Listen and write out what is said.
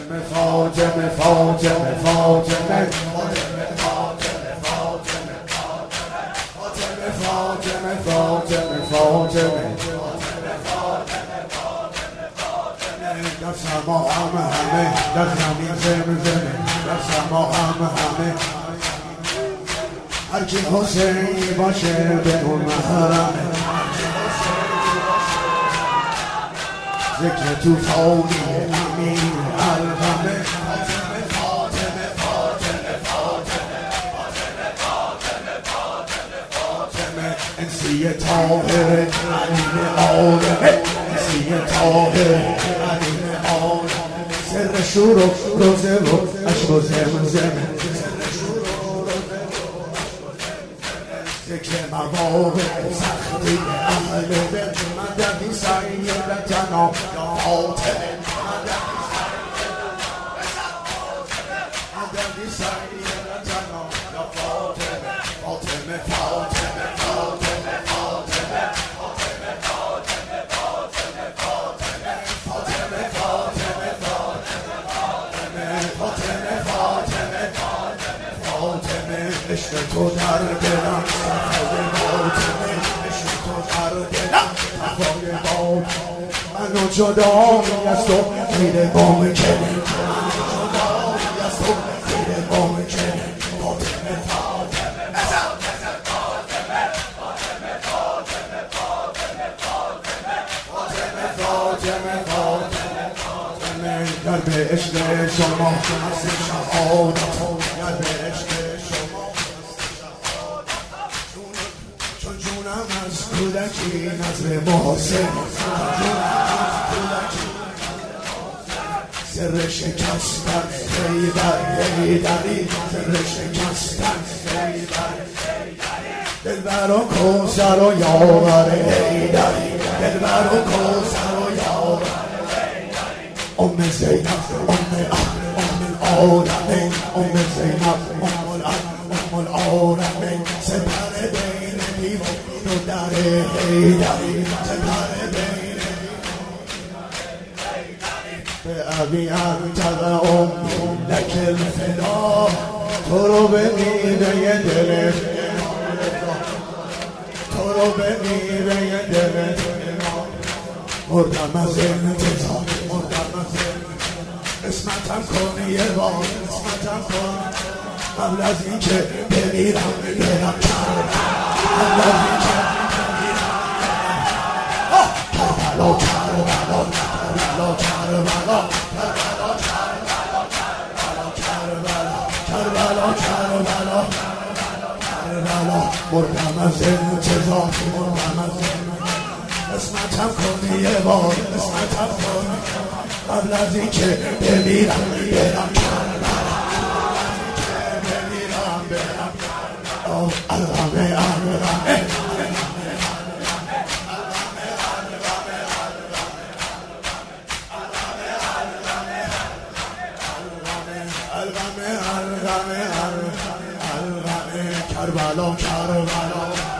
فاطمه فاطمه فاطمه فاطمه فاطمه در سما همه در زمین زمزمه در سما همه هر کی حسینی باشه به اون محرمه ذکر توفانی امین الغمه فاطمه فاطمه فاطمه فاطمه فاطمه فاطمه فاطمه انسی طاهر علیم عالمه انسی طاهر علیم عالمه سر شور و روزه و عشق و زمزمه ذکر مواقع سختی اهل دل مددی سیدتنا یا فاطمه مددی سیدتنا یا فاطمه فاطمه فاطمه فاطمه فاطمه فاطمه فاطمه فاطمه فاطمه فاطمه فاطمه فاطمه فاطمه فاطمه فاطمه عشق تو در دلم صفای باطمه عشق تو در دلم صفای باطمه منو جدایی از تو غیر ممکنه منو جدایی از تو غیر ممکنه فاطمه فاطمه فاطمه فاطمه فاطمه فاطمه فاطمه فاطمه فاطمه فاطمه در به عشق شما از شهادت در به عشق از کودکی نظر محسن سر شکستن خیبر حیدری سر شکستن خیبر دلبر و کوثر و یاور حیدری دلبر و کوثر و یاور ام زینب ام العالمین ام زینب ام العالمین سپر بین دیوان و در حیدری سپر بین به ابی انت و امی لک الفدا تو رو به میوه دل تو رو به میوه دل مردم از انتظار مردم از اسمتم کن یه بار اسمتم کن قبل از این که بمیرم برم قبل از این که کربلا کربلا کربلا کربلا کربلا کربلا کربلا مردم از انتظار مردم از اسمتم کن یه بار اسمتم کن قبل از این که بمیرم برم کربلا الغمه الغمه الغمه الغمه الغمه کربلا کربلا